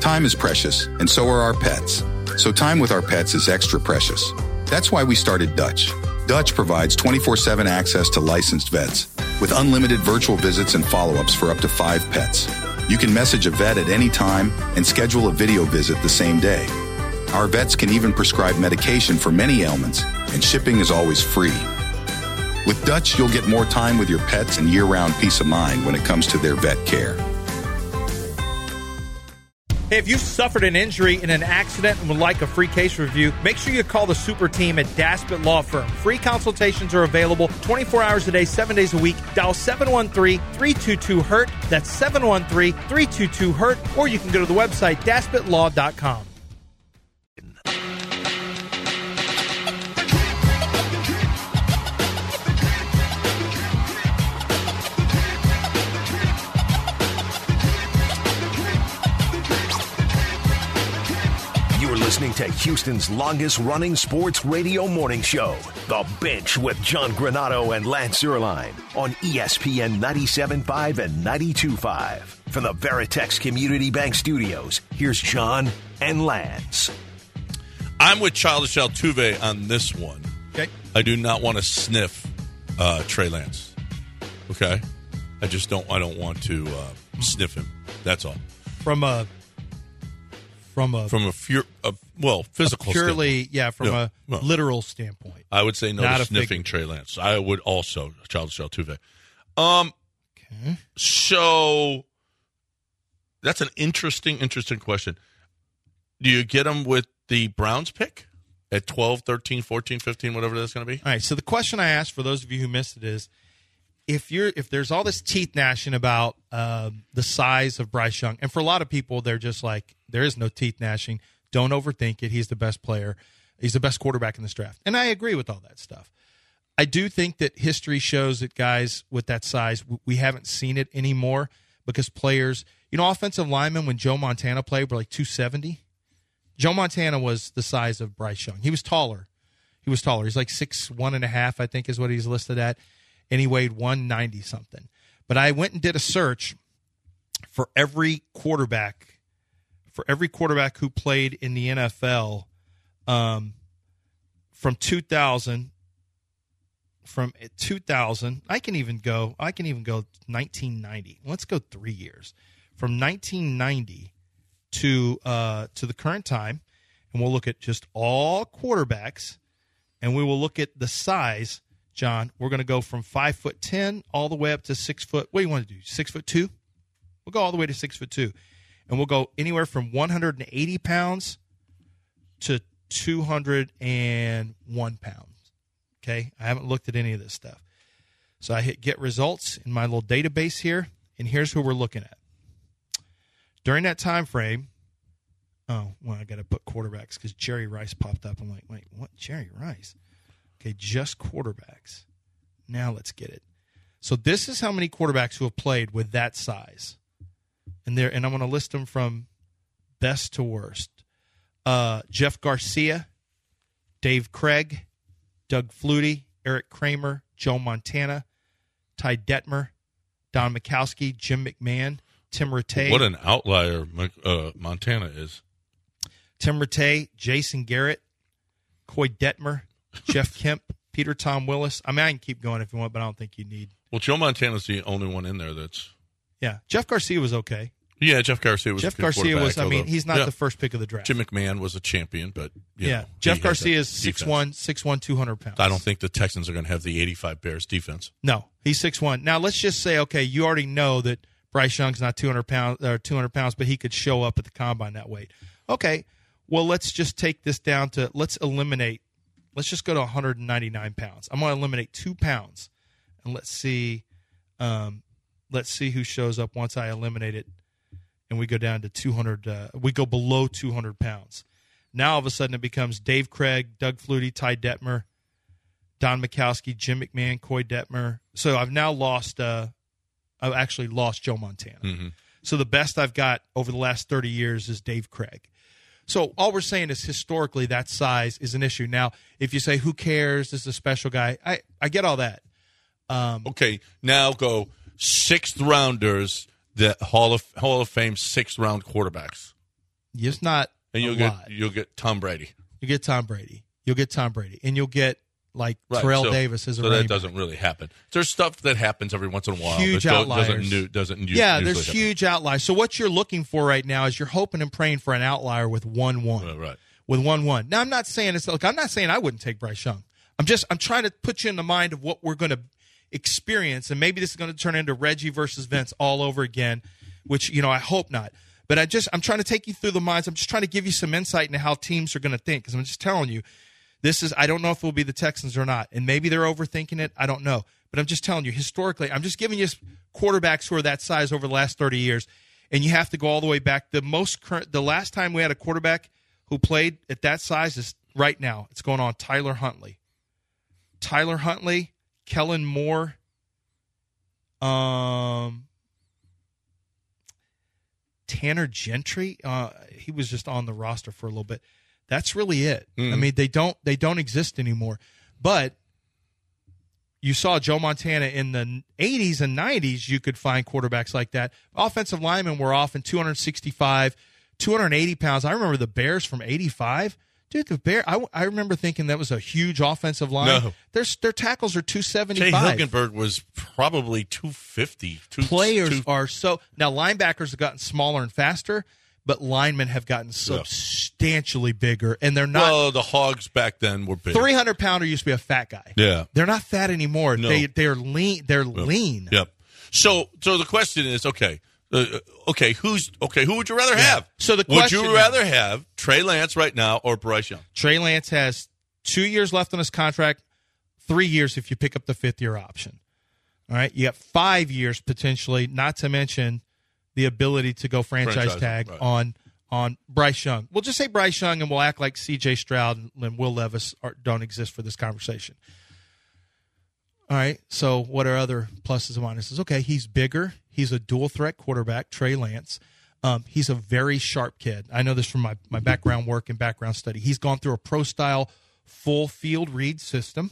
Time is precious, and so are our pets. So time with our pets is extra precious. That's why we started Dutch. Dutch provides 24/7 access to licensed vets with unlimited virtual visits and follow-ups for up to 5 pets. You can message a vet at any time and schedule a video visit the same day. Our vets can even prescribe medication for many ailments, and shipping is always free. With Dutch, you'll get more time with your pets and year-round peace of mind when it comes to their vet care. Hey, if you've suffered an injury in an accident and would like a free case review, make sure you call the super team at Daspit Law Firm. Free consultations are available 24 hours a day, 7 days a week. Dial 713-322-HURT. That's 713-322-HURT. Or you can go to the website, DaspitLaw.com. Listening to Houston's longest-running sports radio morning show, The Bench with John Granato and Lance Zierlein on ESPN 97.5 and 92.5. From the Veritex Community Bank Studios, here's John and Lance. I'm with Childish Altuve on this one. Okay. I do not want to sniff Trey Lance. Okay? I don't want to sniff him. That's all. From a physical purely, standpoint. from a literal standpoint. I would say no Not to a sniffing figure. Trey Lance. I would also, Childish Altuve. Okay. So that's an interesting question. Do you get him with the Browns pick at 12, 13, 14, 15, whatever that's going to be? All right, so the question I asked for those of you who missed it is, if there's all this teeth gnashing about the size of Bryce Young, and for a lot of people, they're just like, there is no teeth gnashing. Don't overthink it. He's the best player. He's the best quarterback in this draft. And I agree with all that stuff. I do think that history shows that guys with that size, we haven't seen it anymore because players, offensive linemen, when Joe Montana played, were like 270. Joe Montana was the size of Bryce Young. He was taller. He's like 6'1.5", I think is what he's listed at. And he weighed 190 something. But I went and did a search for every quarterback who played in the NFL from 2000. I can even go 1990. Let's go 3 years. From 1990 to the current time, and we'll look at just all quarterbacks, and we will look at the size. John, we're going to go from 5'10" all the way up to 6 foot. What do you want to do? 6'2"? We'll go all the way to 6'2", and we'll go anywhere from 180 pounds to 201 pounds. Okay, I haven't looked at any of this stuff, so I hit get results in my little database here, and here's who we're looking at during that time frame. Oh, well, I got to put quarterbacks because Jerry Rice popped up. I'm like, wait, what? Jerry Rice? Okay, just quarterbacks. Now let's get it. So this is how many quarterbacks who have played with that size. And I'm going to list them from best to worst. Jeff Garcia, Dave Craig, Doug Flutie, Eric Kramer, Joe Montana, Ty Detmer, Don Mikowski, Jim McMahon, Tim Rattay. What an outlier Montana is. Tim Rattay, Jason Garrett, Coy Detmer, Jeff Kemp, Peter Tom Willis. I mean, I can keep going if you want, but I don't think you need. Well, Joe Montana's the only one in there that's. Yeah, Jeff Garcia was okay. Yeah, Jeff Garcia was a good quarterback, although, he's not the first pick of the draft. Jim McMahon was a champion, but Jeff Garcia is 6'1", 200 pounds. I don't think the Texans are going to have the 85 Bears defense. No, he's 6'1". Now let's just say, okay, you already know that Bryce Young's not 200 pounds, but he could show up at the combine that weight. Okay, well let's just take this down to let's just go to 199 pounds. I'm going to eliminate 2 pounds, and let's see who shows up once I eliminate it. And we go down to 200. We go below 200 pounds. Now all of a sudden it becomes Dave Craig, Doug Flutie, Ty Detmer, Don Mikowski, Jim McMahon, Coy Detmer. So I've now lost. I've actually lost Joe Montana. Mm-hmm. So the best I've got over the last 30 years is Dave Craig. So all we're saying is historically that size is an issue. Now, if you say who cares, this is a special guy, I get all that. Okay, now go 6th rounders. The Hall of Fame 6th round quarterbacks. Just not And a lot. you'll get Tom Brady. You get Tom Brady. You'll get Tom Brady. And you'll get, like, Right, Terrell so- Davis as a So running that back. doesn't really happen. There's stuff that happens every once in a while. Huge that outliers. Doesn't Yeah, usually there's happen. huge outliers. So what you're looking for right now is you're hoping and praying for an outlier with 1-1. Right. With 1-1. Now, I'm not saying I'm not saying I wouldn't take Bryce Young. I'm trying to put you in the mind of what we're going to experience, and maybe this is going to turn into Reggie versus Vince all over again, which, I hope not. But I'm trying to take you through the minds. I'm just trying to give you some insight into how teams are going to think, because I'm just telling you, I don't know if it will be the Texans or not, and maybe they're overthinking it. I don't know. But I'm just telling you, historically, I'm just giving you quarterbacks who are that size over the last 30 years, and you have to go all the way back. The last time we had a quarterback who played at that size is right now. It's going on Tyler Huntley, Kellen Moore, Tanner Gentry. He was just on the roster for a little bit. That's really it. I mean, they don't exist anymore. But you saw Joe Montana in the 80s and 90s. You could find quarterbacks like that. Offensive linemen were often 265, 280 pounds. I remember the Bears from 85. Dude, the Bear. I remember thinking that was a huge offensive line. No. Their tackles are 275. Jay Hilgenberg was probably 250. Players are so now. Linebackers have gotten smaller and faster, but linemen have gotten substantially bigger, and they're not. Well, the Hogs back then were big. 300-pounder used to be a fat guy. Yeah. They're not fat anymore. No. They're lean. They're lean. Yep. So the question is, who would you rather have? So the would question you rather have Trey Lance right now or Bryce Young? Trey Lance has 2 years left on his contract, 3 years if you pick up the fifth-year option. All right, you got 5 years potentially, not to mention the ability to go franchise tag right. on Bryce Young. We'll just say Bryce Young, and we'll act like C.J. Stroud and Will Levis don't exist for this conversation. All right, so what are other pluses and minuses? Okay, he's bigger. He's a dual-threat quarterback, Trey Lance. He's a very sharp kid. I know this from my background work and background study. He's gone through a pro-style full-field read system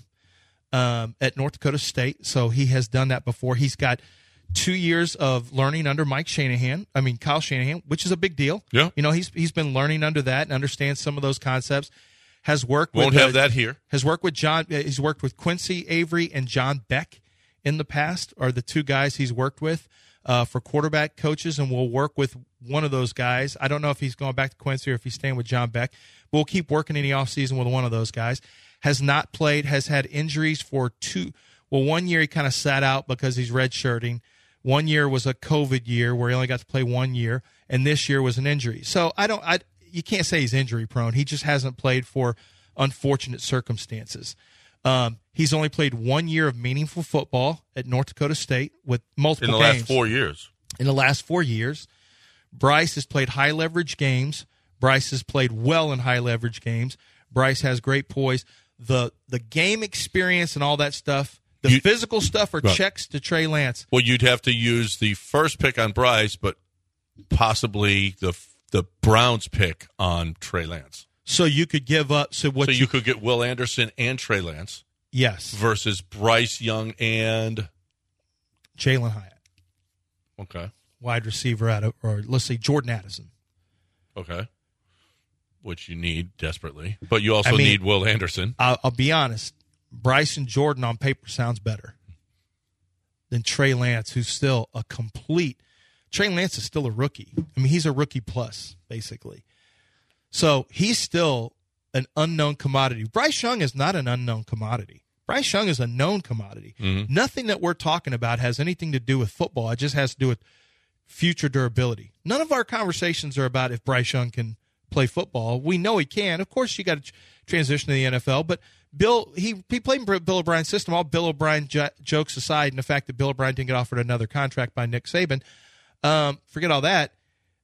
at North Dakota State, so he has done that before. He's got 2 years of learning under Kyle Shanahan, which is a big deal. Yeah. He's been learning under that and understands some of those concepts. Has worked Won't have that here. Has worked with John. He's worked with Quincy Avery and John Beck in the past. Are the two guys he's worked with for quarterback coaches, and we'll work with one of those guys. I don't know if he's going back to Quincy or if he's staying with John Beck. But we'll keep working in the offseason with one of those guys. Has not played. Has had injuries for 1 year he kind of sat out because he's redshirting. 1 year was a COVID year where he only got to play 1 year, and this year was an injury. So you can't say he's injury prone. He just hasn't played for unfortunate circumstances. He's only played 1 year of meaningful football at North Dakota State with multiple games. In the last 4 years. In the last 4 years. Bryce has played high leverage games. Bryce has played well in high leverage games. Bryce has great poise. The game experience and all that stuff, physical stuff are checks to Trey Lance. Well, you'd have to use the first pick on Bryce, but possibly the Browns pick on Trey Lance. So you could give up. So you could get Will Anderson and Trey Lance. Yes. Versus Bryce Young and Jalen Hyatt. Okay. Wide receiver or let's say Jordan Addison. Okay. Which you need desperately, but you also need Will Anderson. I'll be honest. Bryce and Jordan on paper sounds better than Trey Lance, who's still a complete. Trey Lance is still a rookie. I mean, he's a rookie plus, basically. So he's still an unknown commodity. Bryce Young is not an unknown commodity. Bryce Young is a known commodity. Mm-hmm. Nothing that we're talking about has anything to do with football. It just has to do with future durability. None of our conversations are about if Bryce Young can play football. We know he can. Of course, you got to transition to the NFL, but he played in Bill O'Brien's system. All Bill O'Brien jokes aside, and the fact that Bill O'Brien didn't get offered another contract by Nick Saban, forget all that.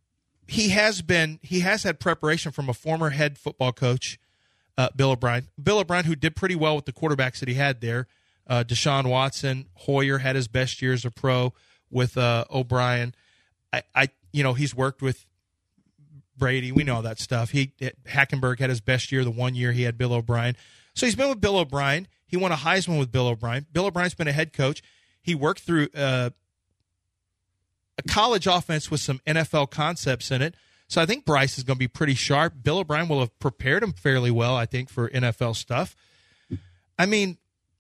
He has had preparation from a former head football coach, Bill O'Brien. Bill O'Brien, who did pretty well with the quarterbacks that he had there. Deshaun Watson, Hoyer had his best year as a pro with O'Brien. He's worked with Brady. We know all that stuff. Hackenberg had his best year the 1 year he had Bill O'Brien. So he's been with Bill O'Brien. He won a Heisman with Bill O'Brien. Bill O'Brien's been a head coach. He worked through a college offense with some NFL concepts in it. So I think Bryce is going to be pretty sharp. Bill O'Brien will have prepared him fairly well, I think, for NFL stuff. I mean,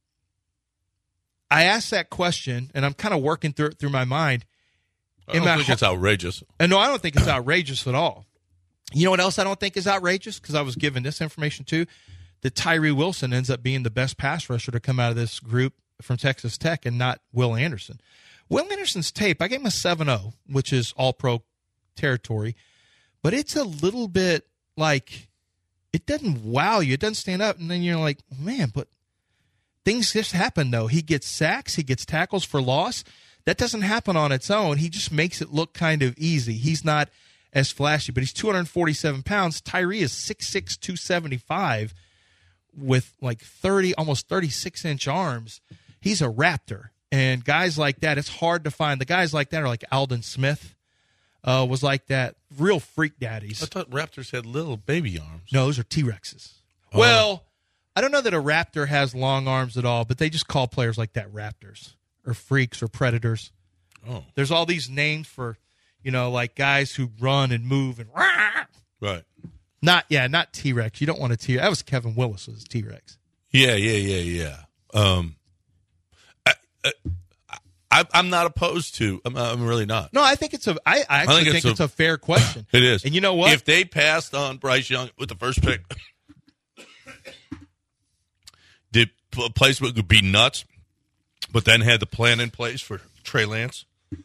I asked that question, and I'm kind of working through my mind. I don't think it's outrageous. And no, I don't think it's outrageous at all. You know what else I don't think is outrageous? Because I was given this information too, that Tyree Wilson ends up being the best pass rusher to come out of this group from Texas Tech and not Will Anderson. Will Anderson's tape, I gave him a 7.0, which is all-pro territory, but it's a little bit like it doesn't wow you. It doesn't stand up, and then you're like, man, but things just happen, though. He gets sacks. He gets tackles for loss. That doesn't happen on its own. He just makes it look kind of easy. He's not as flashy, but he's 247 pounds. Tyree is 6'6", 275 with like 30, almost 36-inch arms. He's a raptor. And guys like that, it's hard to find. The guys like that are like Aldon Smith was like that. Real freak daddies. I thought raptors had little baby arms. No, those are T-Rexes. Oh. Well, I don't know that a raptor has long arms at all, but they just call players like that raptors or freaks or predators. Oh. There's all these names for, like guys who run and move and rah! Right. Not T-Rex. You don't want a T-Rex. That was Kevin Willis was a T-Rex. Yeah. I'm not opposed to. I'm really not. No, I think it's I actually think it's a fair question. It is. And you know what? If they passed on Bryce Young with the first pick, the place would be nuts, but then had the plan in place for Trey Lance.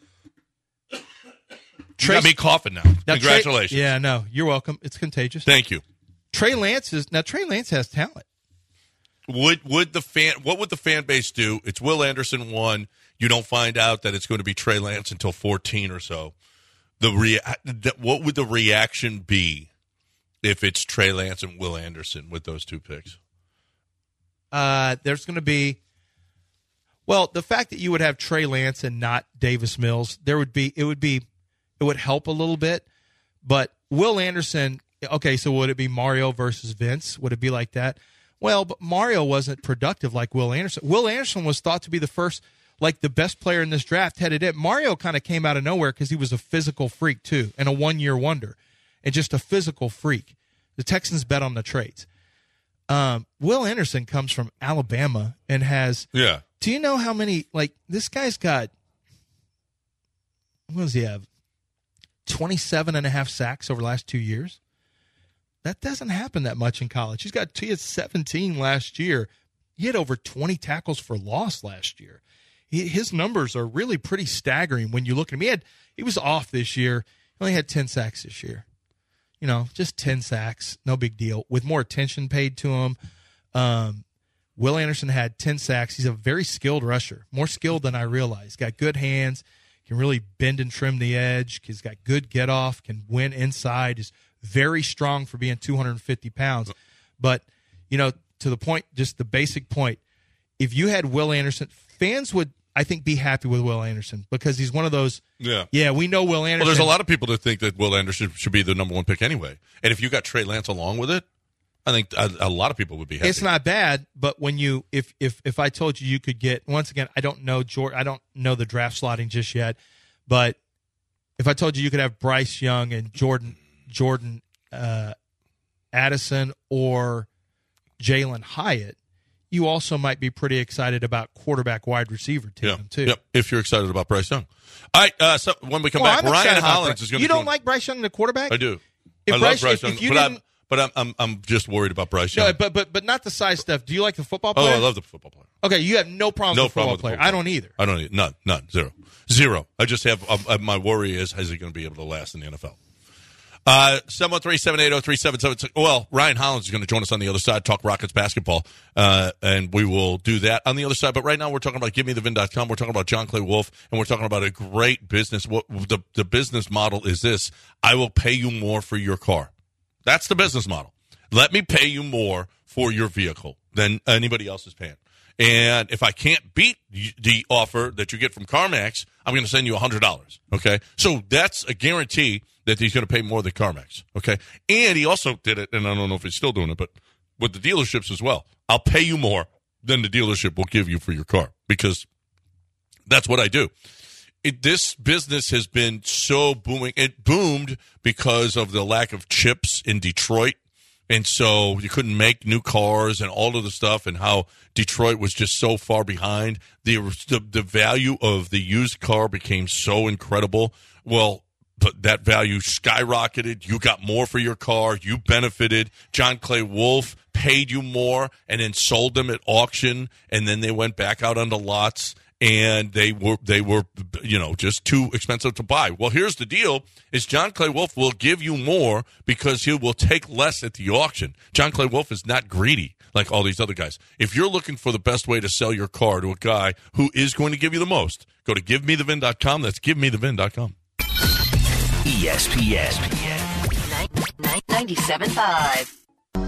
You got me coughing now. Congratulations. You're welcome. It's contagious. Thank you. Trey Lance has talent. What would the fan base do? It's Will Anderson 1. You don't find out that it's going to be Trey Lance until 14 or so. What would the reaction be if it's Trey Lance and Will Anderson with those two picks? There's going to be, the fact that you would have Trey Lance and not Davis Mills, it would help a little bit. But Will Anderson, okay, so would it be Mario versus Vince? Would it be like that? Well, but Mario wasn't productive like Will Anderson. Will Anderson was thought to be the first, like the best player in this draft headed in. Mario kind of came out of nowhere because he was a physical freak too, and a one-year wonder, and just a physical freak. The Texans bet on the trades. Will Anderson comes from Alabama and has. Yeah. Do you know how many? Like this guy's got. What does he have? 27.5 sacks over the last 2 years. That doesn't happen that much in college. He had 17 last year. He had over 20 tackles for loss last year. His numbers are really pretty staggering when you look at him. He was off this year. He only had 10 sacks this year. Just 10 sacks, no big deal. With more attention paid to him, Will Anderson had 10 sacks. He's a very skilled rusher, more skilled than I realized. Got good hands, can really bend and trim the edge. He's got good get off, can win inside. Is very strong for being 250 pounds. But to the point, just the basic point, if you had Will Anderson, fans would, I think, be happy with Will Anderson because he's one of those. Yeah, we know Will Anderson. Well, there's a lot of people that think that Will Anderson should be the number 1 pick anyway. And if you got Trey Lance along with it, I think a lot of people would be happy. It's not bad, but when you, if I told you could get, once again, I don't know the draft slotting just yet, but if I told you could have Bryce Young and Jordan Addison or Jalen Hyatt, you also might be pretty excited about quarterback wide receiver tandem too. Yep. If you're excited about Bryce Young. All right. So when we come back, Ryan Hollins is going to. You don't like Bryce Young, the quarterback? I do. I love Bryce Young, but I'm just worried about Bryce Young. No, but not the size stuff. Do you like the football player? Oh, I love the football player. Okay, you have no problem with the football player. I don't either. I don't either. None. Zero. I just have my worry is he going to be able to last in the NFL? 713-780-3776. Well, Ryan Hollins is going to join us on the other side, talk Rockets basketball, and we will do that on the other side. But right now we're talking about GiveMeTheVin.com. We're talking about John Clay Wolfe, and we're talking about a great business. What the business model is this: I will pay you more for your car. That's the business model. Let me pay you more for your vehicle than anybody else is paying. And if I can't beat the offer that you get from CarMax, I'm going to send you $100. Okay, so that's a guarantee that he's going to pay more than CarMax. Okay, and he also did it, and I don't know if he's still doing it, but with the dealerships as well. I'll pay you more than the dealership will give you for your car because that's what I do. this business has been so booming. It boomed because of the lack of chips in Detroit. And so you couldn't make new cars and all of the stuff, and how Detroit was just so far behind. The value of the used car became so incredible. Well, but that value skyrocketed. You got more for your car. You benefited. John Clay Wolfe paid you more and then sold them at auction, and then they went back out on the lots. And they were, just too expensive to buy. Well, here's the deal: is John Clay Wolfe will give you more because he will take less at the auction. John Clay Wolfe is not greedy like all these other guys. If you're looking for the best way to sell your car to a guy who is going to give you the most, go to GiveMeTheVin.com. That's GiveMeTheVin.com. ESPN 97.5.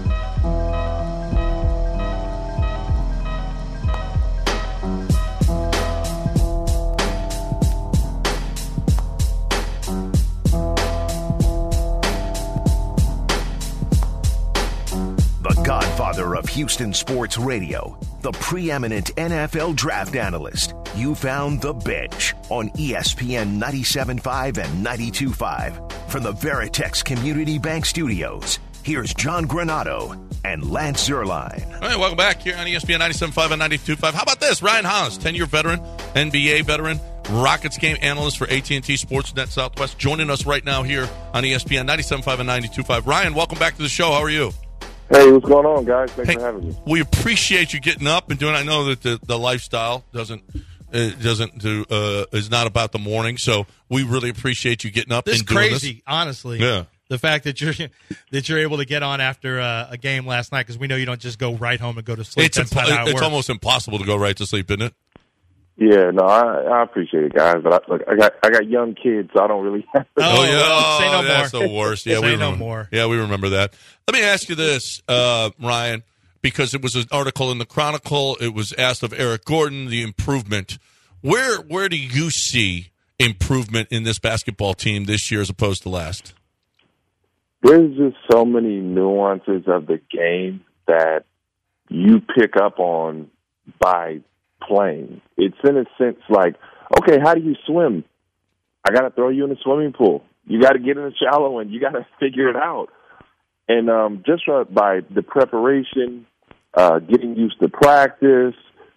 The godfather of Houston sports radio, the preeminent NFL draft analyst. You found The Bench on ESPN 97.5 and 92.5. From the Veritex Community Bank Studios, here's John Granato and Lance Zierlein. All right, welcome back here on ESPN 97.5 and 92.5. How about this? Ryan Hollins, 10-year veteran, NBA veteran, Rockets game analyst for AT&T Sportsnet Southwest, joining us right now here on ESPN 97.5 and 92.5. Ryan, welcome back to the show. How are you? Hey, what's going on, guys? Thanks for having me. We appreciate you getting up and doing. I know that the lifestyle is not about the morning, so we really appreciate you getting up. This and doing crazy, this. Honestly. Yeah. The fact that you're able to get on after a game last night, because we know you don't just go right home and go to sleep. It's almost impossible to go right to sleep, isn't it? Yeah, no, I appreciate it, guys. But I got young kids, so I don't really have to. Say no that's more. the worst. Yeah, Say no more. Yeah, we remember that. Let me ask you this, Ryan, because it was an article in the Chronicle. It was asked of Eric Gordon, the improvement. Where do you see improvement in this basketball team this year as opposed to last? There's just so many nuances of the game that you pick up on by playing. It's in a sense like, okay, how do you swim? I got to throw you in the swimming pool. You got to get in the shallow end. You got to figure it out. And just by the preparation, getting used to practice,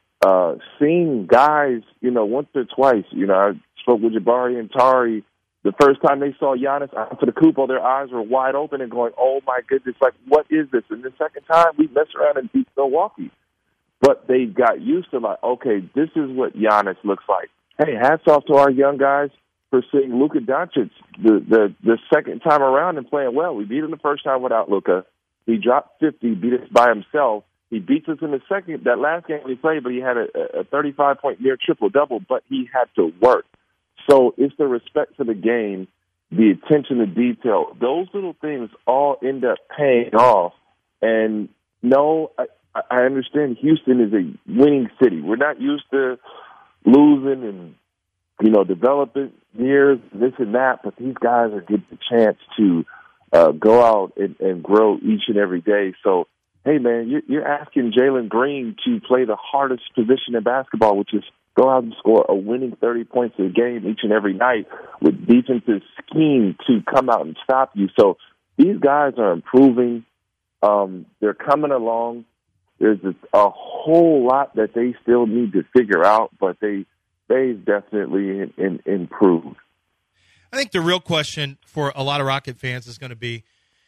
seeing guys, once or twice. I spoke with Jabari and Tari. The first time they saw Giannis out to the Kupo, their eyes were wide open and going, oh, my goodness, like, what is this? And the second time, we messed around and beat Milwaukee. But they got used to, like, okay, this is what Giannis looks like. Hey, hats off to our young guys for seeing Luka Doncic the second time around and playing well. We beat him the first time without Luka. He dropped 50, beat us by himself. He beats us in that last game we played, but he had a 35-point near triple-double, but he had to work. So it's the respect for the game, the attention to detail. Those little things all end up paying off. And, no, I understand Houston is a winning city. We're not used to losing and, developing years, this and that, but these guys are getting the chance to go out and grow each and every day. So, hey, man, you're asking Jalen Green to play the hardest position in basketball, which is go out and score a winning 30 points a game each and every night with defensive scheme to come out and stop you. So these guys are improving. They're coming along. There's a whole lot that they still need to figure out, but they've definitely improved. I think the real question for a lot of Rocket fans is going to be,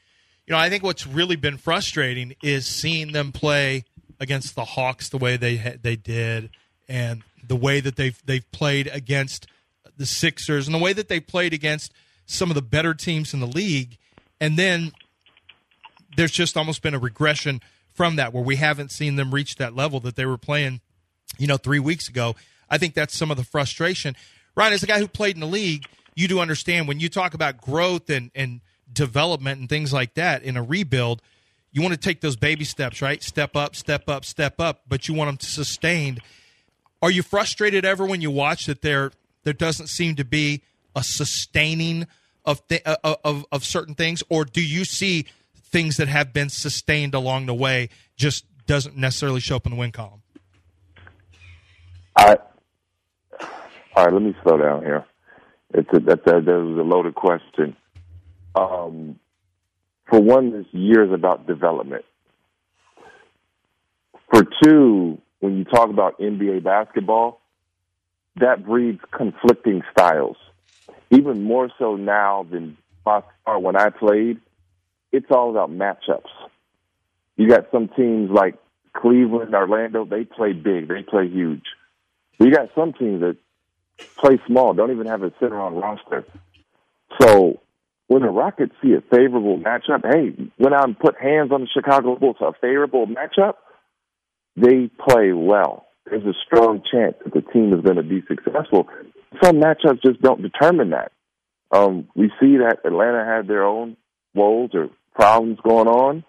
I think what's really been frustrating is seeing them play against the Hawks the way they did, and the way that they've played against the Sixers, and the way that they played against some of the better teams in the league. And then there's just almost been a regression from that, where we haven't seen them reach that level that they were playing, 3 weeks ago. I think that's some of the frustration. Ryan, as a guy who played in the league, you do understand when you talk about growth and development and things like that in a rebuild, you want to take those baby steps, right? Step up, step up, step up, but you want them sustained. Are you frustrated ever when you watch that there doesn't seem to be a sustaining of certain things, or do you see things that have been sustained along the way just doesn't necessarily show up in the win column? All right, let me slow down here. That was a loaded question. For one, this year is about development. For two, when you talk about NBA basketball, that breeds conflicting styles. Even more so now than when I played, it's all about matchups. You got some teams like Cleveland, Orlando, they play big, they play huge. You got some teams that play small, don't even have a center on roster. So when the Rockets see a favorable matchup, hey, went out and put hands on the Chicago Bulls, a favorable matchup, they play well. There's a strong chance that the team is going to be successful. Some matchups just don't determine that. We see that Atlanta had their own woes or problems going on.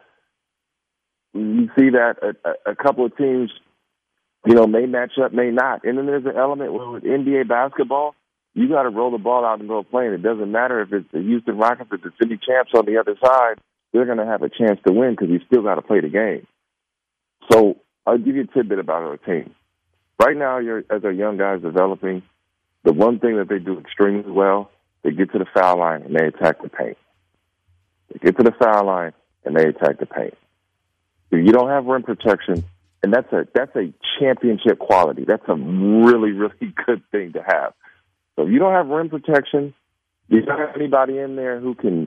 You see that a couple of teams, may match up, may not. And then there's an element where with NBA basketball, you got to roll the ball out and go play. And it doesn't matter if it's the Houston Rockets or the defending champs on the other side, they're going to have a chance to win because you still got to play the game. So I'll give you a tidbit about our team. Right now, as our young guys developing, the one thing that they do extremely well, they get to the foul line and they attack the paint. They get to the foul line and they attack the paint. If you don't have rim protection, and that's a championship quality. That's a really, really good thing to have. So if you don't have rim protection, you don't have anybody in there who can,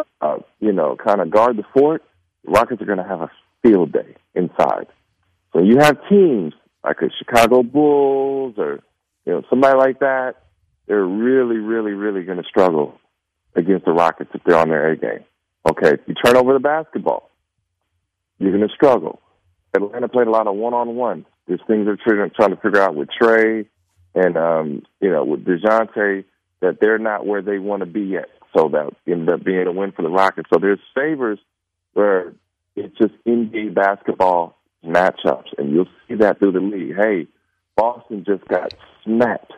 kind of guard the fort, the Rockets are going to have a field day inside. So you have teams like the Chicago Bulls or, somebody like that, they're really, really, really going to struggle against the Rockets if they're on their A game. Okay, if you turn over the basketball, you're going to struggle. Atlanta played a lot of one-on-one. There's things they're trying to figure out with Trey and, with DeJounte that they're not where they want to be yet. So that ended up being a win for the Rockets. So there's favors where it's just NBA basketball matchups, and you'll see that through the league. Hey, Boston just got smacked.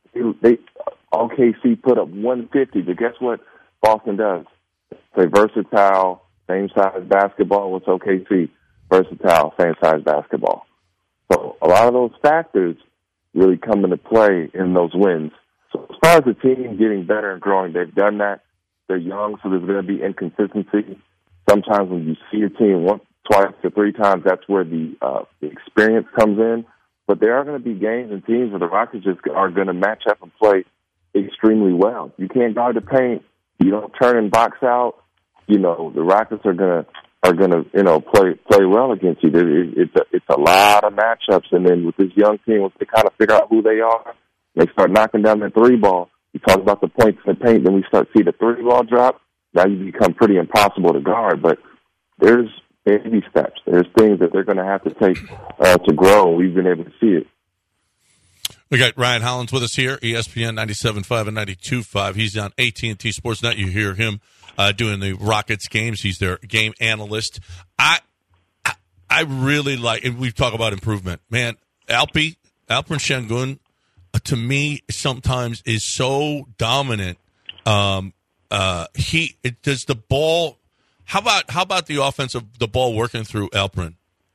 OKC put up 150, but guess what Boston does? Play versatile, same-size basketball with OKC. Versatile, same-size basketball. So a lot of those factors really come into play in those wins. So as far as the team getting better and growing, they've done that. They're young, so there's going to be inconsistency. Sometimes when you see a team once, twice, or three times, that's where the experience comes in. But there are going to be games and teams where the Rockets just are going to match up and play extremely well. You can't guard the paint. You don't turn and box out. The Rockets are going to play well against you. It's a lot of matchups, and then with this young team, once they kind of figure out who they are, they start knocking down the three ball. You talk about the points in the paint, then we start to see the three ball drop. Now you become pretty impossible to guard. But there's baby steps. There's things that they're going to have to take to grow. We've been able to see it. We got Ryan Hollins with us here, ESPN 97.5 and 92.5. He's on AT&T Sportsnet. You hear him doing the Rockets games. He's their game analyst. I really like, and we've talked about improvement. Man, Alperen Sengun, to me, sometimes is so dominant. Does the ball. How about the offense of the ball working through Alperen?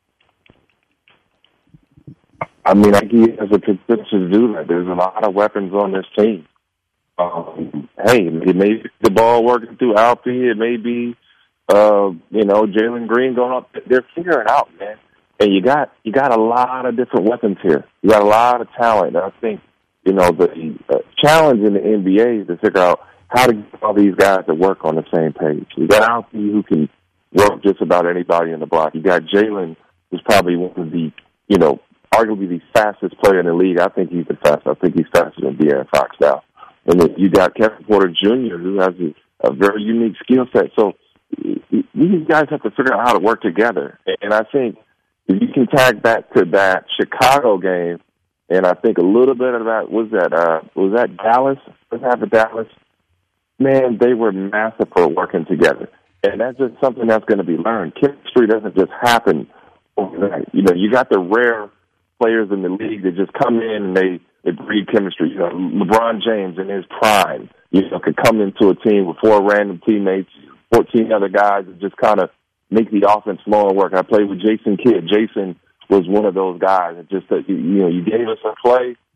I mean, I think he has a potential to do that. There's a lot of weapons on this team. It may be the ball working through Alperen. It may be, Jalen Green going up. They're figuring it out, man. And you got a lot of different weapons here. You got a lot of talent. And I think, the challenge in the NBA is to figure out how to get all these guys to work on the same page. You got Alperen who can work just about anybody in the block. You got Jalen, who's probably one of the, arguably the fastest player in the league. I think he's the fastest. I think he's faster than De'Aaron Fox now. And then you got Kevin Porter Jr., who has a very unique skill set. So these guys have to figure out how to work together. And I think if you can tag back to that Chicago game, and I think a little bit of that was that Dallas? First half of Dallas. Man, they were massive for working together. And that's just something that's going to be learned. Chemistry doesn't just happen overnight. You got the rare players in the league that just come in and they breed chemistry. LeBron James in his prime, could come into a team with 4 random teammates, 14 other guys, and just kind of make the offense flow and work. I played with Jason Kidd. Jason was one of those guys that just, you gave us a play,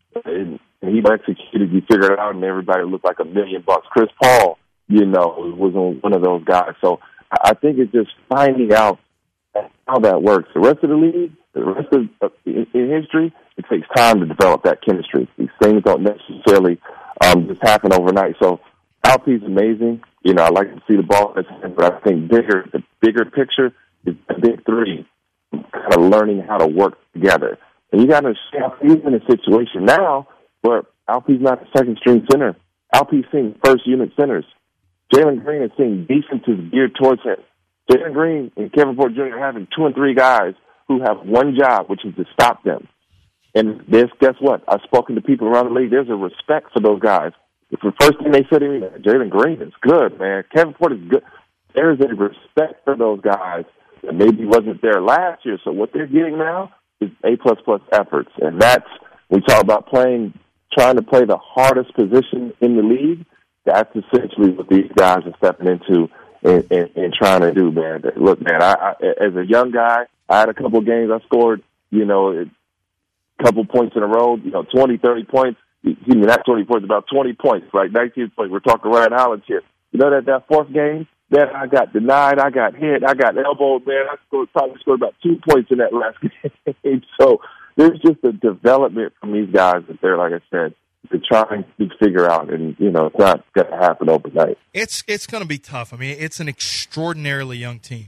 and he executed, you figured it out, and everybody looked like $1 million. Chris Paul, was one of those guys. So I think it's just finding out how that works. The rest of the league, the rest of in history, it takes time to develop that chemistry. These things don't necessarily just happen overnight. So Alpe's amazing. I like to see the ball, but I think the bigger picture is the big three, kind of learning how to work together. And you got to understand, he's in a situation now where Alpe's not the second-string center. Alpe's seeing first-unit centers. Jalen Green is seeing defenses geared towards him. Jalen Green and Kevin Porter Jr. are having 2 and 3 guys who have one job, which is to stop them. And guess what? I've spoken to people around the league. There's a respect for those guys. The first thing they said to me, Jalen Green is good, man. Kevin Porter is good. There's a respect for those guys that maybe wasn't there last year. So what they're getting now is A++ efforts. And that's, we talk about trying to play the hardest position in the league. That's essentially what these guys are stepping into and trying to do, man. Look, man, I as a young guy, I had a couple of games I scored, a couple points in a row, 20, 30 points. Excuse me, not 20 points, about 20 points, like 19 points. We're talking Ryan Hollins here. That fourth game, man, I got denied, I got hit, I got elbowed, man. I probably scored about 2 points in that last game. So there's just a development from these guys that they're, like I said, to try and figure out, and it's not going to happen overnight. It's going to be tough. I mean, it's an extraordinarily young team.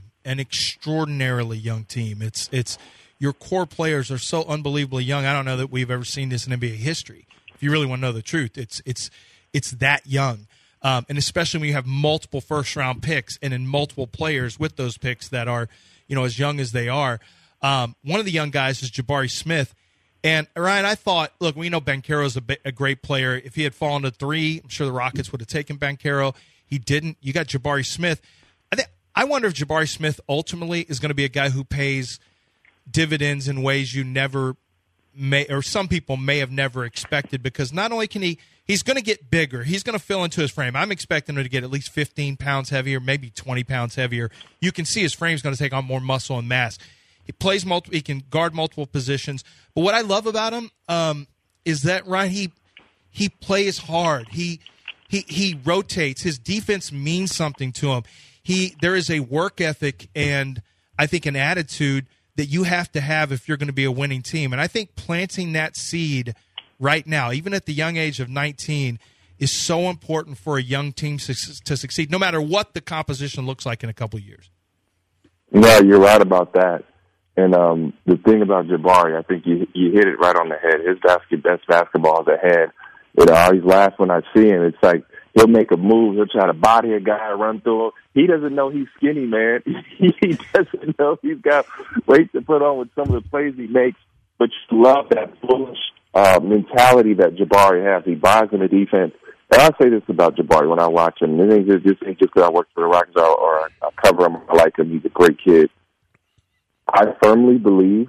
It's your core players are so unbelievably young. I don't know that we've ever seen this in NBA history. If you really want to know the truth, it's that young, and especially when you have multiple first-round picks and then multiple players with those picks that are, as young as they are. One of the young guys is Jabari Smith. And, Ryan, I thought, look, we know Banchero is a great player. If he had fallen to 3, I'm sure the Rockets would have taken Banchero. He didn't. You got Jabari Smith. I wonder if Jabari Smith ultimately is going to be a guy who pays dividends in ways you never may, or some people may have never expected, because not only can he's going to get bigger. He's going to fill into his frame. I'm expecting him to get at least 15 pounds heavier, maybe 20 pounds heavier. You can see his frame's going to take on more muscle and mass. He plays he can guard multiple positions. But what I love about him is that, Ryan, he plays hard. He rotates. His defense means something to him. There is a work ethic and I think an attitude that you have to have if you're going to be a winning team. And I think planting that seed right now, even at the young age of 19, is so important for a young team to succeed, no matter what the composition looks like in a couple of years. No, you're right about that. And the thing about Jabari, I think you hit it right on the head. His best basketball is ahead. I always laugh when I see him. It's like he'll make a move. He'll try to body a guy, run through him. He doesn't know he's skinny, man. He doesn't know he's got weight to put on with some of the plays he makes. But you love that bullish mentality that Jabari has. He buys in the defense. And I'll say this about Jabari when I watch him. It ain't just because I work for the Rockets or I cover him. I like him. He's a great kid. I firmly believe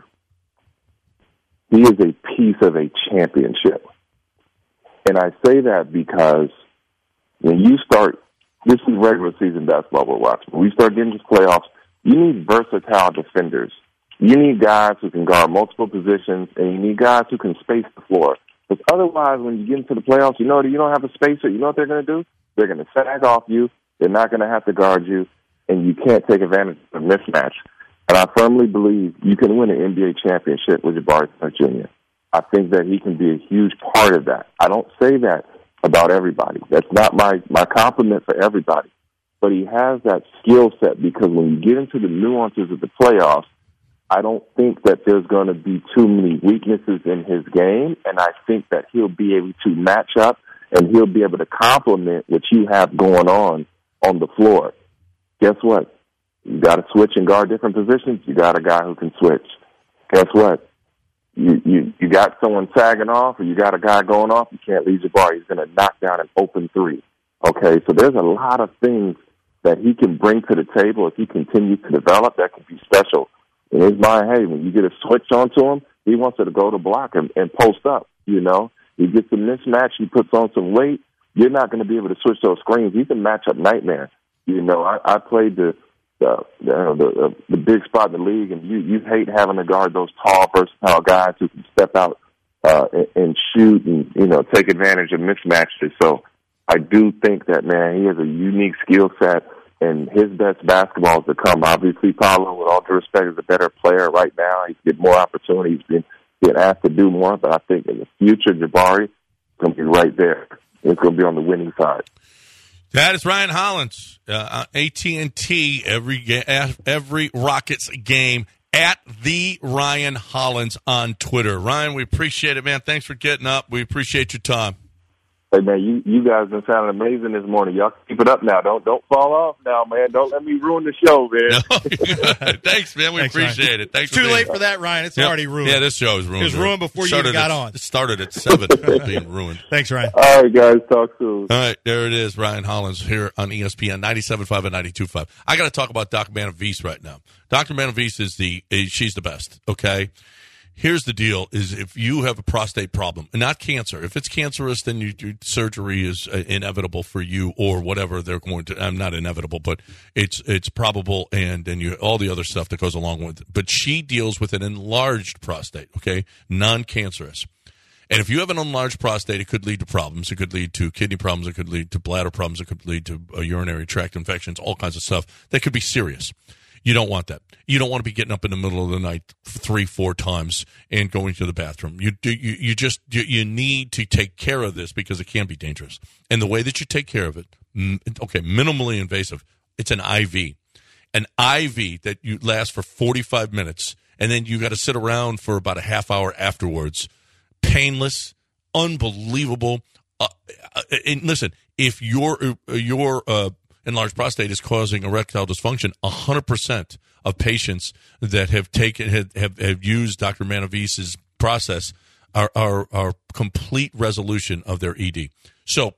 he is a piece of a championship. And I say that because when you start, this is regular season basketball we're watching. When we start getting to playoffs, you need versatile defenders. You need guys who can guard multiple positions, and you need guys who can space the floor. Because otherwise, when you get into the playoffs, you don't have a spacer. You know what they're going to do? They're going to sag off you. They're not going to have to guard you, and you can't take advantage of a mismatch. And I firmly believe you can win an NBA championship with Jabari Smith Jr. I think that he can be a huge part of that. I don't say that about everybody. That's not my compliment for everybody. But he has that skill set, because when you get into the nuances of the playoffs, I don't think that there's going to be too many weaknesses in his game, and I think that he'll be able to match up and he'll be able to complement what you have going on the floor. Guess what? You got to switch and guard different positions. You got a guy who can switch. Guess what? You got someone sagging off, or you got a guy going off. You can't leave Jabari. He's going to knock down an open 3. Okay, so there's a lot of things that he can bring to the table if he continues to develop that could be special. In his mind, hey, when you get a switch onto him, he wants to go to block and post up. He gets a mismatch. He puts on some weight. You're not going to be able to switch those screens. He's a matchup nightmare. I played the big spot in the league, and you hate having to guard those tall, versatile guys who can step out and shoot and, take advantage of mismatches. So I do think that, man, he has a unique skill set, and his best basketball is to come. Obviously, Paolo, with all due respect, is a better player right now. He's getting more opportunities. He's been asked to do more, but I think in the future, Jabari is going to be right there. It's going to be on the winning side. That is Ryan Hollins, AT&T, every Rockets game, at the Ryan Hollins on Twitter. Ryan, we appreciate it, man. Thanks for getting up. We appreciate your time. Hey, man, you guys been sounding amazing this morning. Y'all keep it up now. Don't fall off now, man. Don't let me ruin the show, man. Thanks, man. We appreciate it. Thanks. It's too late for that, Ryan. It's already ruined. Yeah, this show is ruined. It was ruined before you even got on. It started at 7, being ruined. Thanks, Ryan. All right, guys. Talk soon. All right, there it is. Ryan Hollins here on ESPN 97.5 and 92.5. I got to talk about Dr. Manavis right now. Dr. Manavis she's the best, okay? Here's the deal, is if you have a prostate problem, and not cancer, if it's cancerous, then surgery is inevitable for you or whatever they're going to, not inevitable, but it's probable, and all the other stuff that goes along with it. But she deals with an enlarged prostate, okay, non-cancerous. And if you have an enlarged prostate, it could lead to problems. It could lead to kidney problems. It could lead to bladder problems. It could lead to urinary tract infections, all kinds of stuff that could be serious. You don't want that. You don't want to be getting up in the middle of the night 3-4 times and going to the bathroom. You need to take care of this because it can be dangerous. And the way that you take care of it, okay, minimally invasive, it's an IV. An IV that you last for 45 minutes, and then you got to sit around for about a half hour afterwards. Painless, unbelievable. And listen, if your enlarged prostate is causing erectile dysfunction, 100% of patients that have used Dr. Manavis's process are complete resolution of their ED. So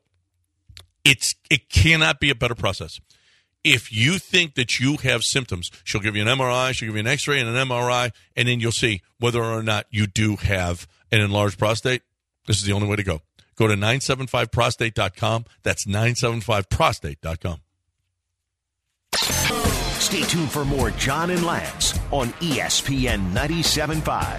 it cannot be a better process. If you think that you have symptoms, she'll give you an MRI, she'll give you an X-ray and an MRI, and then you'll see whether or not you do have an enlarged prostate. This is the only way to go. Go to 975prostate.com. That's 975prostate.com. Stay tuned for more John and Lance on ESPN 97.5.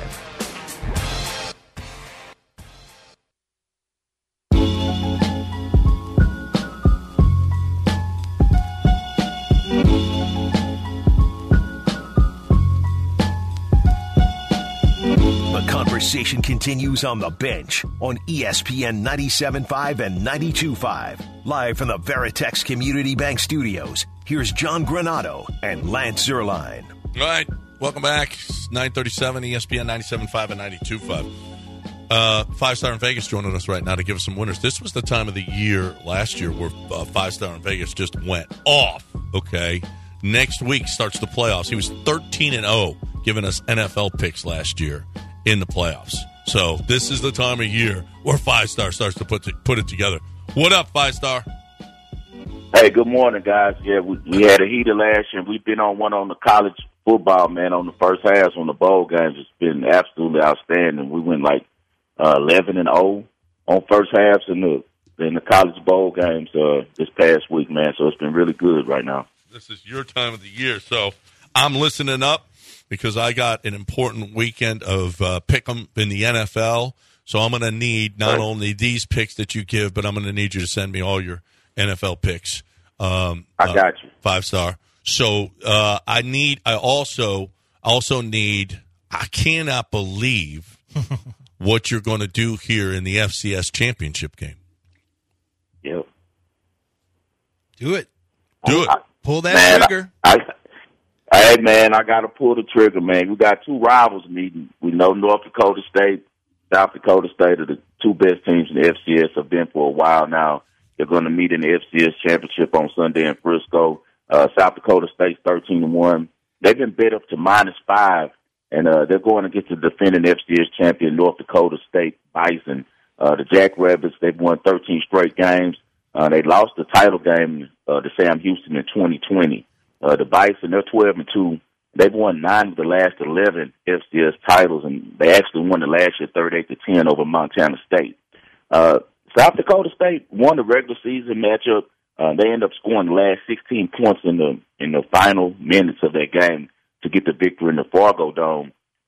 The conversation continues on the bench on ESPN 97.5 and 92.5. Live from the Veritex Community Bank Studios, here's John Granato and Lance Zierlein. All right, welcome back. It's 9:37, ESPN 97.5 and 92.5. Five Star in Vegas joining us right now to give us some winners. This was the time of the year last year where Five Star in Vegas just went off, okay? Next week starts the playoffs. He was 13-0 giving us NFL picks last year in the playoffs. So this is the time of year where Five Star starts to put it together. What up, Five Star? Hey, good morning, guys. Yeah, we had a heater last year. We've been on one on the college football, man, on the first halves on the bowl games. It's been absolutely outstanding. We went like 11-0 on first halves in the college bowl games this past week, man. So it's been really good right now. This is your time of the year, so I'm listening up because I got an important weekend of pick'em in the NFL. So I'm going to need not only these picks that you give, but I'm going to need you to send me all your NFL picks. I got you. Five Star. So I also need. I cannot believe what you're going to do here in the FCS championship game. Yep. Do it. Pull that man, trigger. Hey, man, I got to pull the trigger, man. We got two rivals meeting. We know North Dakota State, South Dakota State are the two best teams in the FCS, have been for a while now. They're going to meet in the FCS championship on Sunday in Frisco. South Dakota State's 13-1. They've been bet up to -5, and they're going against the defending FCS champion North Dakota State Bison. The Jackrabbits, they've won 13 straight games. They lost the title game to Sam Houston in 2020. The Bison, they're 12-2. They've won 9 of the last 11 FCS titles, and they actually won the last year 38-10 over Montana State. South Dakota State won the regular season matchup. They ended up scoring the last 16 points in the final minutes of that game to get the victory in the Fargo Dome.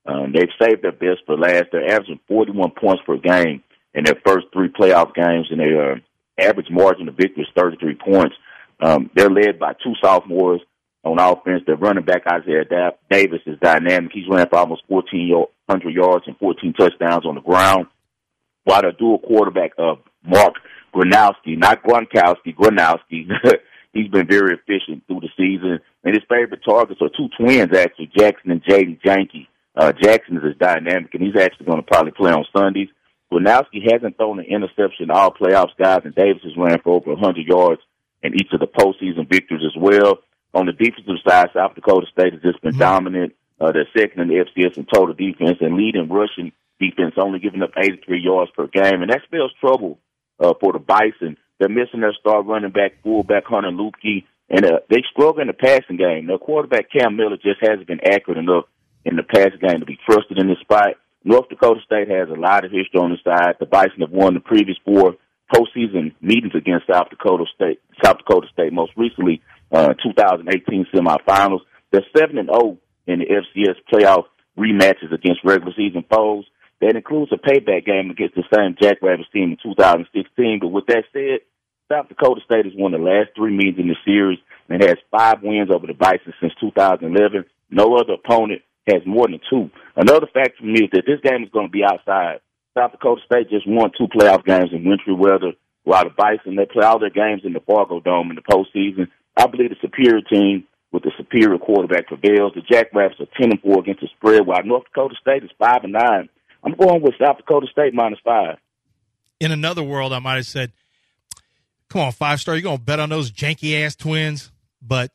They've saved their best for last. They're averaging 41 points per game in their first 3 playoff games, and their average margin of victory is 33 points. They're led by 2 sophomores on offense. Their running back, Isaiah Davis, is dynamic. He's ran for almost 1,400 yards and 14 touchdowns on the ground, while their dual quarterback, Mark Gronowski, not Gronkowski, Gronowski, he's been very efficient through the season. And his favorite targets are 2 twins, actually, Jackson and Jaden Janke. Jackson is dynamic, and he's actually going to probably play on Sundays. Gronowski hasn't thrown an interception all playoffs, guys, and Davis has ran for over 100 yards in each of the postseason victories as well. On the defensive side, South Dakota State has just been dominant. They're second in the FCS in total defense and leading rushing defense, only giving up 83 yards per game. And that spells trouble for the Bison. They're missing their star running back, fullback Hunter Lupke, and they struggle in the passing game. Their quarterback, Cam Miller, just hasn't been accurate enough in the passing game to be trusted in this spot. North Dakota State has a lot of history on the side. The Bison have won the previous 4 postseason meetings against South Dakota State, most recently 2018 semifinals. They're 7-0 in the FCS playoff rematches against regular season foes. That includes a payback game against the same Jackrabbits team in 2016. But with that said, South Dakota State has won the last 3 meetings in the series and has 5 wins over the Bison since 2011. No other opponent has more than 2. Another factor for me is that this game is going to be outside. South Dakota State just won 2 playoff games in wintry weather, while the Bison, they play all their games in the Fargo Dome in the postseason. I believe the superior team with the superior quarterback prevails. The Jackrabbits are 10-4 against the spread, while North Dakota State is 5-9. I'm going with South Dakota State -5. In another world, I might have said, come on, 5-star, you going to bet on those janky-ass twins? But,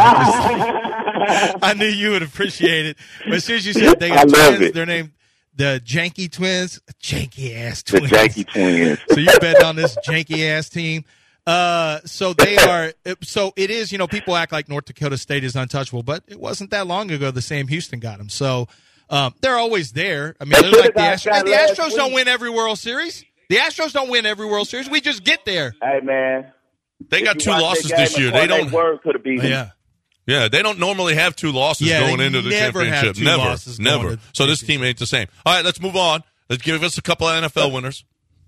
I knew you would appreciate it. But as soon as you said they got twins, they're named the Janky Twins. Janky-ass twins. The Janky Twins. So you bet on this janky-ass team. So they are. So it is. People act like North Dakota State is untouchable, but it wasn't that long ago the Sam Houston got them. So they're always there. I mean, they're like the Astros. The Astros don't win every World Series. The Astros don't win every World Series. We just get there. Hey man, they got 2 losses this year. They don't. Could have been. Yeah, they don't normally have 2 losses going into the championship. Never. So this team ain't the same. All right, let's move on. Let's give us a couple of NFL winners.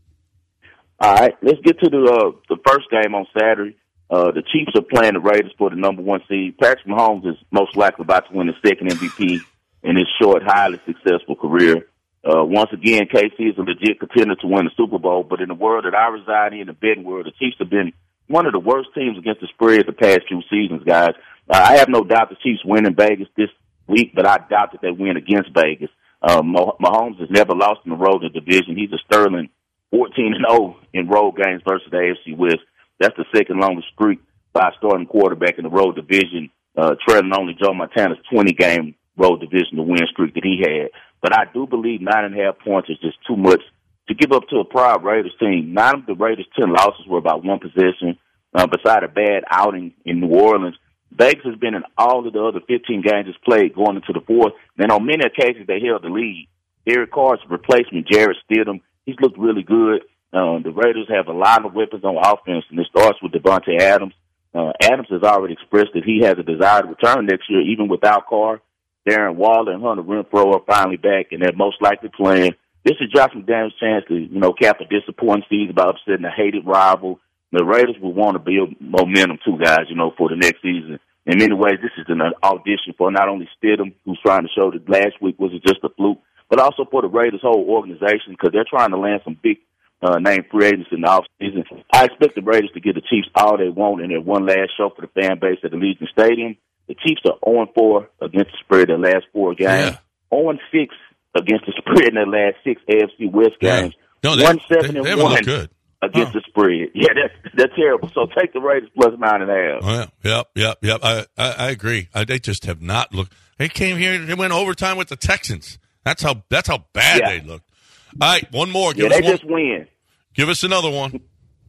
All right, let's get to the first game on Saturday. The Chiefs are playing the Raiders for the number 1 seed. Patrick Mahomes is most likely about to win his 2nd MVP in his short, highly successful career. Once again, KC is a legit contender to win the Super Bowl, but in the world that I reside in, the betting world, the Chiefs have been one of the worst teams against the spread the past few seasons, guys. I have no doubt the Chiefs win in Vegas this week, but I doubt that they win against Vegas. Mahomes has never lost in the road in the division. He's a sterling 14-0 in road games versus the AFC West. That's the 2nd longest streak by a starting quarterback in the road division, trailing only Joe Montana's 20-game road division to win streak that he had. But I do believe 9.5 points is just too much to give up to a proud Raiders team. 9 of the Raiders' 10 losses were about 1 possession. Beside a bad outing in New Orleans, Vegas has been in all of the other 15 games it's played going into the 4th, and on many occasions they held the lead. Derek Carr's replacement, Jarrett Stidham, he's looked really good. The Raiders have a lot of weapons on offense, and it starts with Devontae Adams. Adams has already expressed that he has a desire to return next year, even without Carr. Darren Waller and Hunter Renfrow are finally back, and they're most likely playing. This is Josh McDaniels' chance to, cap a disappointing season by upsetting a hated rival. The Raiders will want to build momentum, too, guys, for the next season. In many ways, this is an audition for not only Stidham, who's trying to show that last week wasn't just a fluke, but also for the Raiders' whole organization, because they're trying to land some big name free agents in the offseason. I expect the Raiders to give the Chiefs all they want in their one last show for the fan base at Allegiant Stadium. The Chiefs are 0-4 against the spread in their last 4 games. 0-6 against the spread in their last 6 AFC West games. No, they haven't looked good against the spread. Yeah, that's terrible. So take the Raiders plus 9.5. Yep. I agree. They just have not looked. They came here. They went overtime with the Texans. That's how bad they looked. All right, one more. Just win. Give us another one.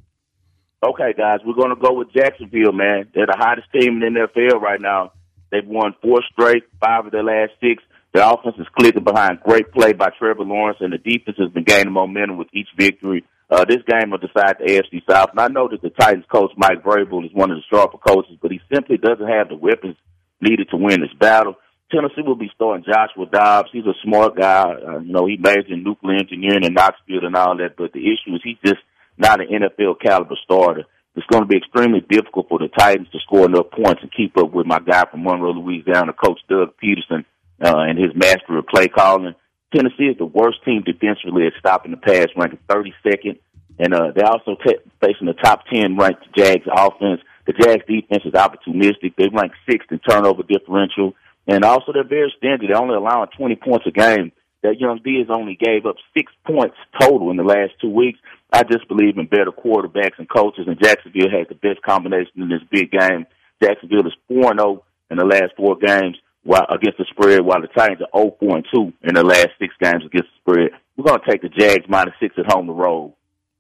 Okay, guys, we're going to go with Jacksonville, man. They're the hottest team in the NFL right now. They've won 4 straight, 5 of their last 6. Their offense is clicking behind great play by Trevor Lawrence, and the defense has been gaining momentum with each victory. This game will decide the AFC South. And I know that the Titans coach, Mike Vrabel, is one of the sharper coaches, but he simply doesn't have the weapons needed to win this battle. Tennessee will be starting Joshua Dobbs. He's a smart guy. He majored in nuclear engineering in Knoxville and all that, but the issue is he's just not an NFL caliber starter. It's going to be extremely difficult for the Titans to score enough points and keep up with my guy from Monroe, Louisiana, Coach Doug Peterson, and his mastery of play calling. Tennessee is the worst team defensively at stopping the pass, ranking 32nd. And they're also facing the top 10 ranked Jags offense. The Jags defense is opportunistic. They rank 6th in turnover differential. And also they're very stingy. They're only allowing 20 points a game. That young D has only gave up 6 points total in the last 2 weeks. I just believe in better quarterbacks and coaches, and Jacksonville has the best combination in this big game. Jacksonville is 4-0 in the last 4 games against the spread, while the Titans are 0-2 in the last 6 games against the spread. We're going to take the Jags -6 at home to roll.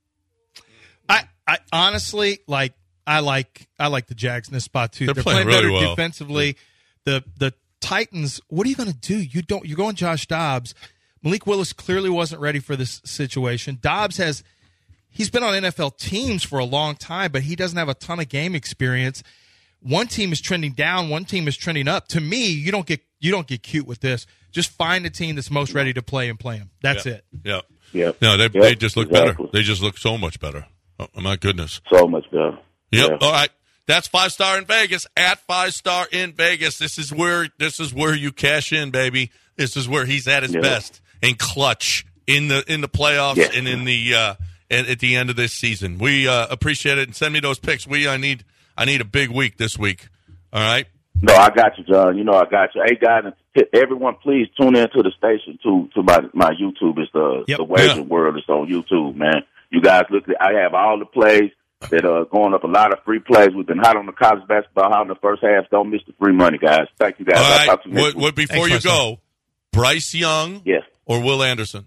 I honestly I like the Jags in this spot too. They're playing really better well defensively. The Titans, what are you going to do? You're going Josh Dobbs. Malik Willis clearly wasn't ready for this situation. Dobbs he's been on NFL teams for a long time, but he doesn't have a ton of game experience. One team is trending down, one team is trending up. To me, you don't get cute with this. Just find a team that's most ready to play and play them. That's it. Yeah. Yep. No, they just look exactly. better. They just look so much better. Oh, my goodness. So much better. Yep. Yeah. All right. That's 5 Star in Vegas at 5 Star in Vegas. This is where you cash in, baby. This is where he's at his best and clutch in the playoffs and in the at the end of this season. We appreciate it, and send me those picks. I need a big week this week. All right. No, I got you, John. I got you. Hey, guys, everyone, please tune in to the station to my YouTube. It's the Wagering World. It's on YouTube, man. You guys I have all the plays that are going up, a lot of free plays. We've been hot on the college basketball, hot in the first half. Don't miss the free money, guys. Thank you, guys. All right. I'll talk to you next week. Before you go, Bryce Young or Will Anderson?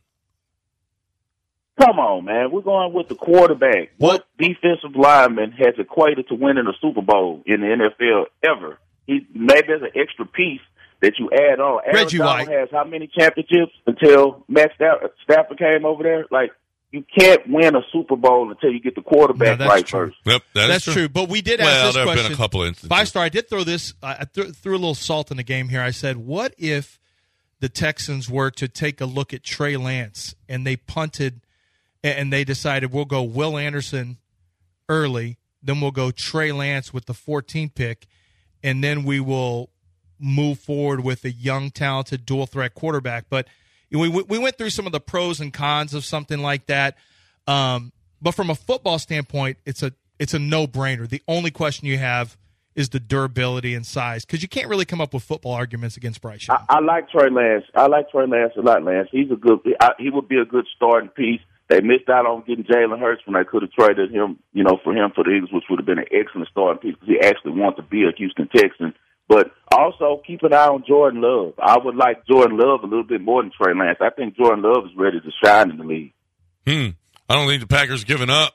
Come on, man. We're going with the quarterback. What defensive lineman has equated to winning a Super Bowl in the NFL ever? Maybe there's an extra piece that you add on. Reggie White has how many championships until Matt Stafford came over there? You can't win a Super Bowl until you get the quarterback right first. Yep, that's true. But we did ask this there question. Have been a couple instances. 5 Star, I did throw this. I threw a little salt in the game here. I said, what if the Texans were to take a look at Trey Lance and they punted and they decided we'll go Will Anderson early, then we'll go Trey Lance with the 14th pick, and then we will move forward with a young, talented, dual-threat quarterback. But we went through some of the pros and cons of something like that. But from a football standpoint, it's a no-brainer. The only question you have is the durability and size, because you can't really come up with football arguments against Bryce Young. I like Trey Lance. I like Trey Lance a lot, Lance. He would be a good starting piece. They missed out on getting Jalen Hurts when they could have traded him, for the Eagles, which would have been an excellent starting piece because he actually wants to be a Houston Texan. But also keep an eye on Jordan Love. I would like Jordan Love a little bit more than Trey Lance. I think Jordan Love is ready to shine in the league. I don't think the Packers giving up.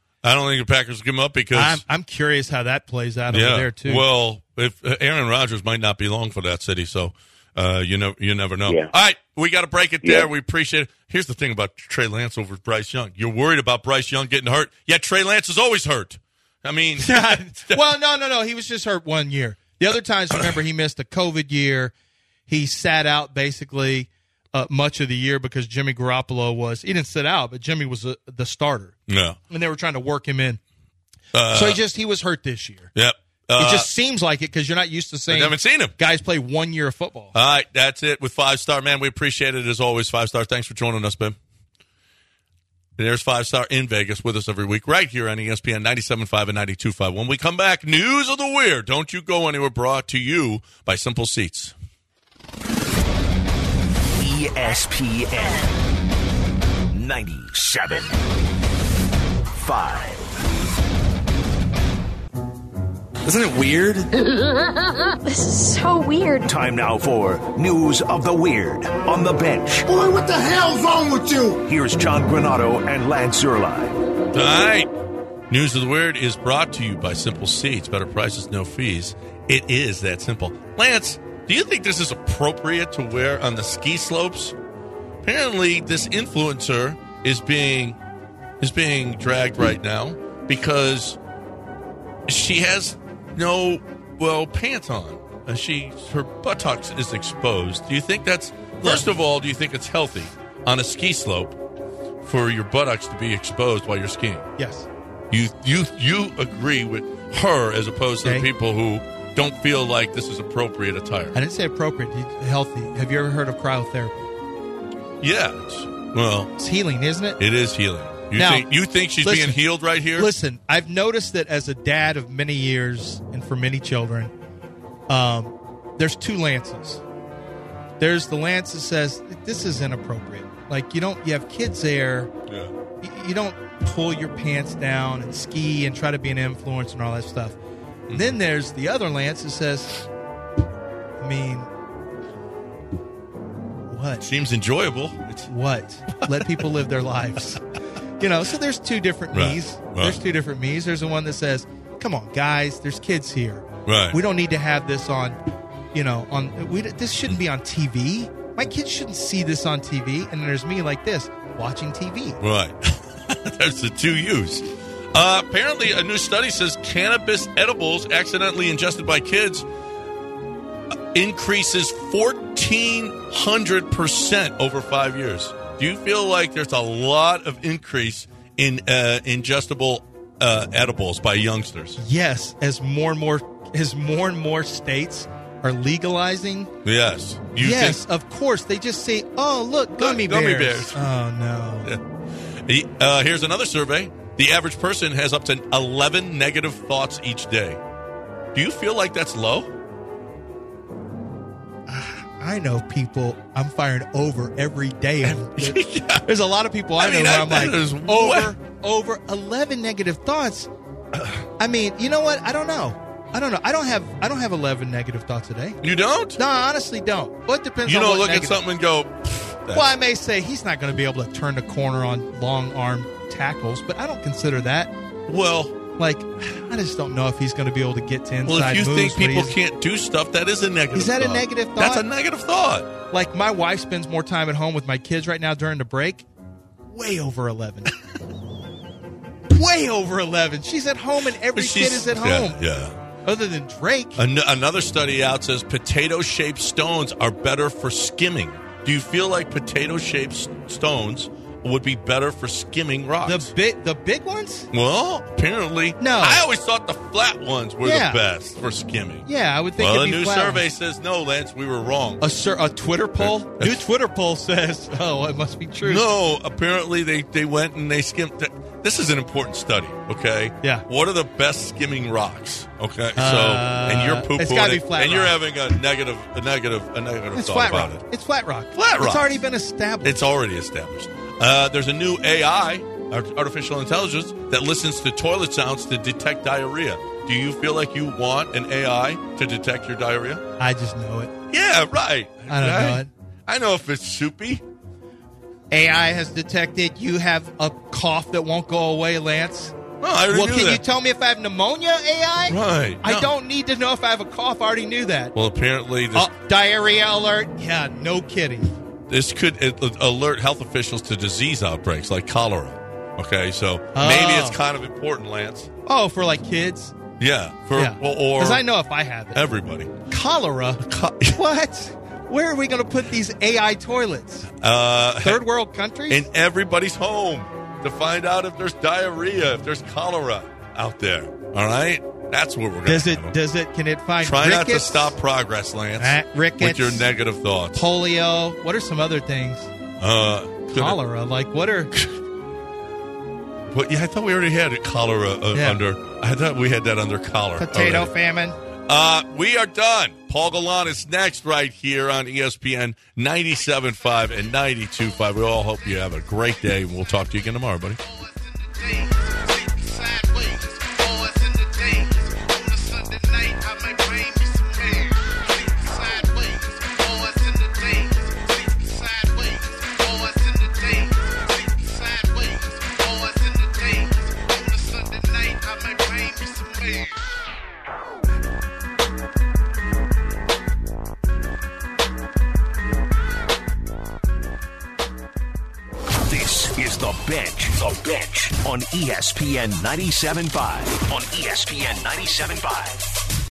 Because I'm curious how that plays out over there too. Well, if Aaron Rodgers might not be long for that city, so you never know. Yeah. All right, we got to break it there. We appreciate it. Here's the thing about Trey Lance over Bryce Young. You're worried about Bryce Young getting hurt, yet Trey Lance is always hurt. I mean, well, no. He was just hurt 1 year. The other times, remember, he missed a COVID year. He sat out basically much of the year because Jimmy Garoppolo he didn't sit out, but Jimmy was the starter. Yeah. And they were trying to work him in. So he was hurt this year. Yep. It just seems like it because you're not used to saying I haven't seen him. Guys play 1 year of football. All right, that's it with 5 Star. Man, we appreciate it as always. 5 Star, thanks for joining us, Ben. There's 5 Star in Vegas with us every week right here on ESPN 97.5 and 92.5. When we come back, News of the Weird. Don't you go anywhere, brought to you by Simple Seats. ESPN 97.5. Isn't it weird? This is so weird. Time now for News of the Weird on the bench. Boy, what the hell's wrong with you? Here's John Granato and Lance Zierlein. All right. News of the Weird is brought to you by Simple Seats. Better prices, no fees. It is that simple. Lance, do you think this is appropriate to wear on the ski slopes? Apparently, this influencer is being dragged right now because she has no pants on. her buttocks is exposed. Do you think that's, first of all, do you think it's healthy on a ski slope for your buttocks to be exposed while you're skiing? Yes. You agree with her as opposed to the people who don't feel like this is appropriate attire. I didn't say appropriate, healthy. Have you ever heard of cryotherapy? Yeah. It's healing, isn't it? It is healing. You think she's being healed right here? Listen, I've noticed that as a dad of many years and for many children, there's two lances. There's the lance that says this is inappropriate. Like you have kids there. Yeah. You don't pull your pants down and ski and try to be an influencer and all that stuff. Mm-hmm. Then there's the other lance that says, I mean, what? Seems enjoyable. What? Let people live their lives. So there's two different me's. Right. There's two different me's. There's the one that says, come on, guys, there's kids here. Right. We don't need to have this on, this shouldn't be on TV. My kids shouldn't see this on TV. And then there's me like this, watching TV. Right. There's the two U's. Apparently, a new study says cannabis edibles accidentally ingested by kids increases 1,400% over 5 years. Do you feel like there's a lot of increase in ingestible edibles by youngsters? Yes, as more and more states are legalizing. Yes. Of course. They just say, "Oh, look, gummy bears." Oh no. Yeah. Here's another survey. The average person has up to 11 negative thoughts each day. Do you feel like that's low? I know people I'm firing over every day. There's a lot of people I know where I'm like, over 11 negative thoughts. I mean, you know what? I don't know. I don't have 11 negative thoughts a day. You don't? No, I honestly don't. Well, it depends. You on don't what look at something and go. Well, I may say he's not going to be able to turn the corner on long arm tackles, but I don't consider that. Well, I just don't know if he's going to be able to get to inside moves. Well, if you think people can't do stuff, that is a negative thought. Is that a negative thought? That's a negative thought. Like, my wife spends more time at home with my kids right now during the break. Way over 11. Way over 11. She's at home and every kid is at home. Yeah. Other than Drake. Another study out says potato-shaped stones are better for skimming. Do you feel like potato-shaped stones would be better for skimming rocks? The big ones? Well, apparently. No. I always thought the flat ones were the best for skimming. Yeah, I would think it'd be new flat survey ones. Says no, Lance, we were wrong. A Twitter poll? New Twitter poll says, it must be true. No, apparently they went and they skimmed. This is an important study, okay? Yeah. What are the best skimming rocks? Okay, and you're poo-pooing it's gotta be flat and rock. you're having a negative it's thought flat about rock. it. It's flat rock. Flat rock. It's already been established. It's already established. There's a new AI, artificial intelligence, that listens to toilet sounds to detect diarrhea. Do you feel like you want an AI to detect your diarrhea? I just know it. Yeah, right. I don't know it. I know if it's soupy. AI has detected you have a cough that won't go away, Lance. No, I already knew can that. you tell me if I have pnemounia, AI? Right. I don't need to know if I have a cough. I already knew that. Well, apparently this... diarrhea alert? Yeah, no kidding. This could alert health officials to disease outbreaks like cholera. Okay, so maybe it's kind of important, Lance. Oh, for like kids? Yeah. Or because I know if I have it. Everybody. Cholera? What? Where are we going to put these AI toilets? Third world countries? In everybody's home to find out if there's diarrhea, if there's cholera out there. All right? That's what we're going to do. Can it find Try rickets? Not to stop progress, Lance. Rickets. With your negative thoughts. Polio. What are some other things? Cholera. Like, what are... But yeah, I thought we already had cholera under... I thought we had that under cholera. Potato famine. We are done. Paul Gallant is next right here on ESPN 97.5 and 92.5. We all hope you have a great day. We'll talk to you again tomorrow, buddy. This is The Bench. The Bench on ESPN 97.5. On ESPN 97.5.